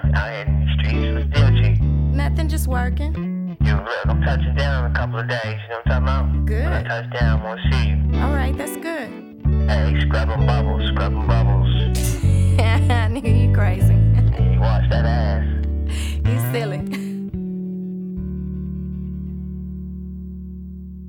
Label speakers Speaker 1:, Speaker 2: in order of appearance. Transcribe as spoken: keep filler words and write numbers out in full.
Speaker 1: Out here in the streets, what's the deal, G?
Speaker 2: Nothing, just working.
Speaker 1: You, look, I'm touching down in a couple of days, you know what I'm talking about?
Speaker 2: Good.
Speaker 1: When I touch down, I wanna see you.
Speaker 2: All right, that's good.
Speaker 1: Hey, scrub 'em bubbles, scrub 'em bubbles.